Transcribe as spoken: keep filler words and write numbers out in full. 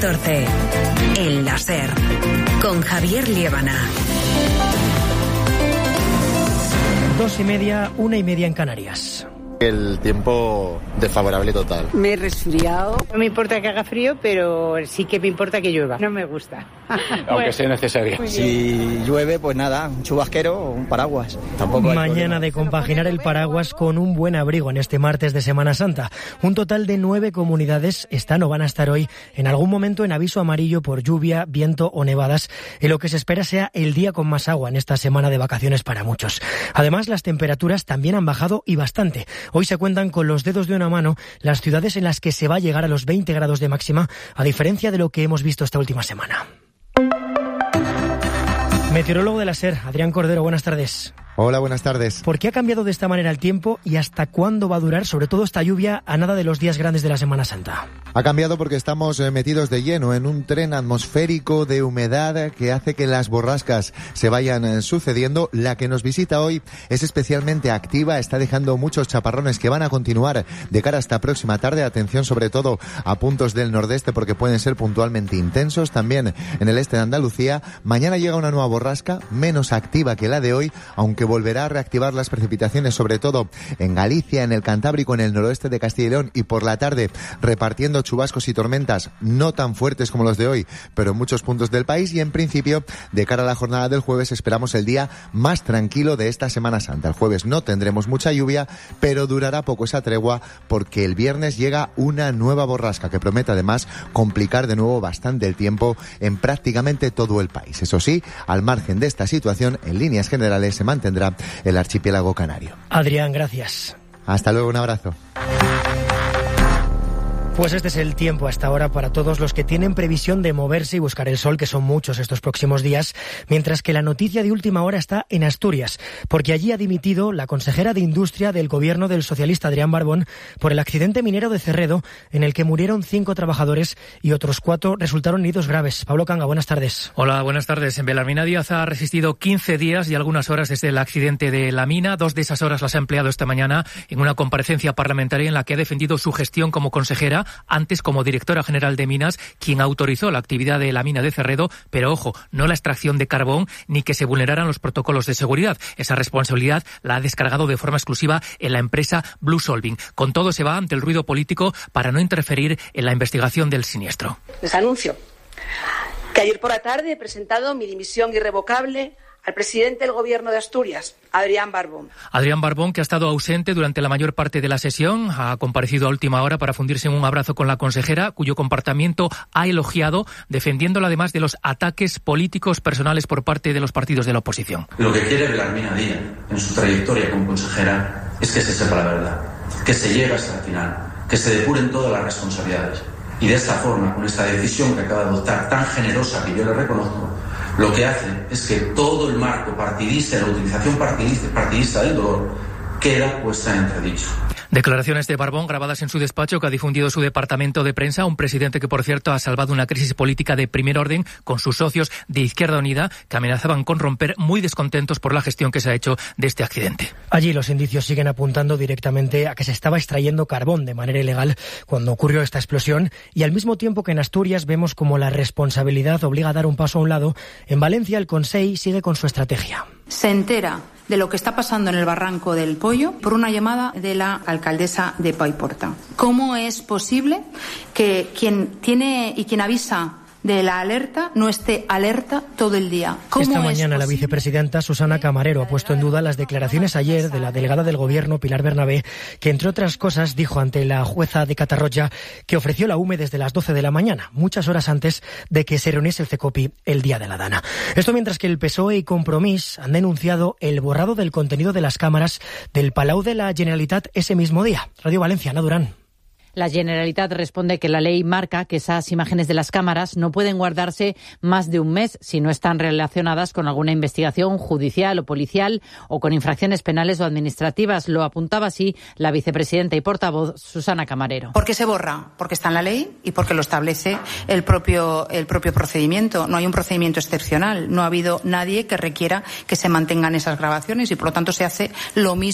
catorce. El láser. Con Javier Liébana. Dos y media, una y media en Canarias. El tiempo desfavorable total. Me he resfriado. No me importa que haga frío, pero sí que me importa que llueva. No me gusta. Aunque bueno, sea necesario. Si llueve, pues nada, un chubasquero o un paraguas. Tampoco Mañana de compaginar el paraguas con un buen abrigo en este martes de Semana Santa. Un total de nueve comunidades están o van a estar hoy en algún momento en aviso amarillo por lluvia, viento o nevadas, en lo que se espera sea el día con más agua en esta semana de vacaciones para muchos. Además, las temperaturas también han bajado y bastante. Hoy se cuentan con los dedos de una mano las ciudades en las que se va a llegar a los veinte grados de máxima, a diferencia de lo que hemos visto esta última semana. Meteorólogo de la SER, Adrián Cordero, buenas tardes. Hola, buenas tardes. ¿Por qué ha cambiado de esta manera el tiempo y hasta cuándo va a durar, sobre todo esta lluvia, a nada de los días grandes de la Semana Santa? Ha cambiado porque estamos metidos de lleno en un tren atmosférico de humedad que hace que las borrascas se vayan sucediendo. La que nos visita hoy es especialmente activa, está dejando muchos chaparrones que van a continuar de cara a esta próxima tarde. Atención sobre todo a puntos del nordeste porque pueden ser puntualmente intensos. También en el este de Andalucía. Mañana llega una nueva borrasca, menos activa que la de hoy, aunque volverá a reactivar las precipitaciones, sobre todo en Galicia, en el Cantábrico, en el noroeste de Castilla y León, y por la tarde repartiendo chubascos y tormentas no tan fuertes como los de hoy, pero en muchos puntos del país. Y en principio, de cara a la jornada del jueves, esperamos el día más tranquilo de esta Semana Santa. El jueves no tendremos mucha lluvia, pero durará poco esa tregua porque el viernes llega una nueva borrasca que promete además complicar de nuevo bastante el tiempo en prácticamente todo el país. Eso sí, al margen de esta situación, en líneas generales se mantendrá el archipiélago canario. Adrián, gracias. Hasta luego, un abrazo. Pues este es el tiempo hasta ahora para todos los que tienen previsión de moverse y buscar el sol, que son muchos estos próximos días, mientras que la noticia de última hora está en Asturias, porque allí ha dimitido la consejera de Industria del gobierno del socialista Adrián Barbón por el accidente minero de Cerredo, en el que murieron cinco trabajadores y otros cuatro resultaron heridos graves. Pablo Canga, buenas tardes. Hola, buenas tardes. En Belarmina Díaz ha resistido quince días y algunas horas desde el accidente de la mina. Dos de esas horas las ha empleado esta mañana en una comparecencia parlamentaria en la que ha defendido su gestión como consejera, antes como directora general de Minas, quien autorizó la actividad de la mina de Cerredo, pero ojo, no la extracción de carbón ni que se vulneraran los protocolos de seguridad. Esa responsabilidad la ha descargado de forma exclusiva en la empresa Blue Solving. Con todo se va ante el ruido político para no interferir en la investigación del siniestro. Les anuncio que ayer por la tarde he presentado mi dimisión irrevocable al presidente del Gobierno de Asturias, Adrián Barbón. Adrián Barbón, que ha estado ausente durante la mayor parte de la sesión, ha comparecido a última hora para fundirse en un abrazo con la consejera, cuyo comportamiento ha elogiado, defendiéndola además de los ataques políticos personales por parte de los partidos de la oposición. Lo que quiere Belarmina Díaz en su trayectoria como consejera es que se sepa la verdad, que se llegue hasta el final, que se depuren todas las responsabilidades. Y de esta forma, con esta decisión que acaba de adoptar, tan generosa que yo le reconozco, lo que hace es que todo el marco partidista, la utilización partidista, partidista del dolor, queda puesta en entredicho. Declaraciones de Barbón grabadas en su despacho que ha difundido su departamento de prensa, un presidente que, por cierto, ha salvado una crisis política de primer orden con sus socios de Izquierda Unida, que amenazaban con romper, muy descontentos por la gestión que se ha hecho de este accidente. Allí los indicios siguen apuntando directamente a que se estaba extrayendo carbón de manera ilegal cuando ocurrió esta explosión, y al mismo tiempo que en Asturias vemos como la responsabilidad obliga a dar un paso a un lado, en Valencia el Consell sigue con su estrategia. Se entera de lo que está pasando en el Barranco del Pollo por una llamada de la alcaldesa de Paiporta. ¿Cómo es posible que quien tiene y quien avisa de la alerta no esté alerta todo el día? Esta mañana la vicepresidenta Susana Camarero ha puesto en duda las declaraciones ayer de la delegada del Gobierno, Pilar Bernabé, que entre otras cosas dijo ante la jueza de Catarroja que ofreció la U M E desde las doce de la mañana, muchas horas antes de que se reuniese el CECOPI el día de la Dana. Esto mientras que el P S O E y Compromís han denunciado el borrado del contenido de las cámaras del Palau de la Generalitat ese mismo día. Radio Valencia, Ana Durán. La Generalitat responde que la ley marca que esas imágenes de las cámaras no pueden guardarse más de un mes si no están relacionadas con alguna investigación judicial o policial o con infracciones penales o administrativas. Lo apuntaba así la vicepresidenta y portavoz Susana Camarero. ¿Por qué se borra? Porque está en la ley y porque lo establece el propio, el propio procedimiento. No hay un procedimiento excepcional. No ha habido nadie que requiera que se mantengan esas grabaciones y por lo tanto se hace lo mismo